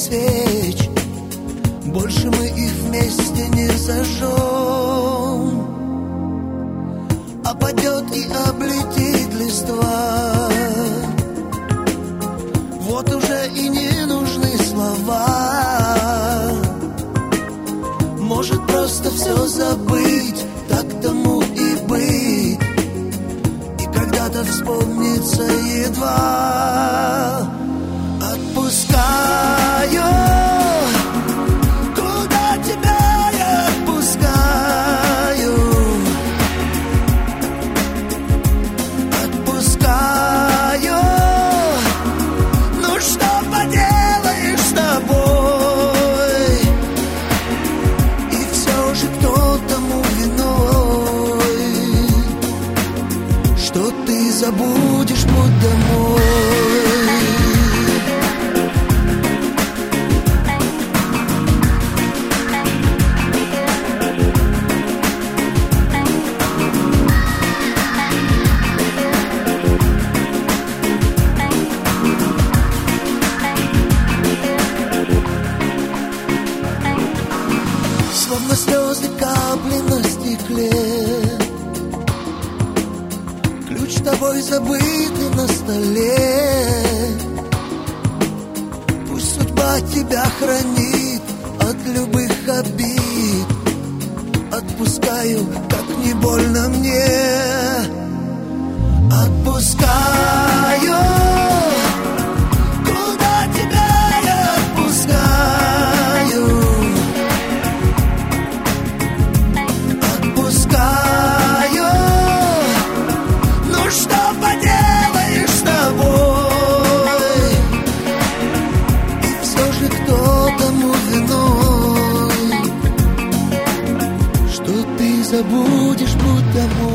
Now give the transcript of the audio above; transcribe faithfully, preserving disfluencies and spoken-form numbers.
свеч, больше мы их вместе не зажжем. Опадет и облетит листва, вот уже и не нужны слова. Может просто все забыть, так тому и быть. И когда-то вспомнится едва. Отпускаю, куда тебя я отпускаю. Отпускаю, ну что поделаешь с тобой. И все же кто тому виной, что ты забудешь путь домой. Словно слезы, капли на стекле, ключ тобой забытый на столе. Пусть судьба тебя хранит от любых обид. Отпускаю, как не больно мне. Отпускаю, куда тебя я отпускаю. Отпускаю, ну что поделаешь с тобой. И все же кто тому виной, что ты забудешь путь домой.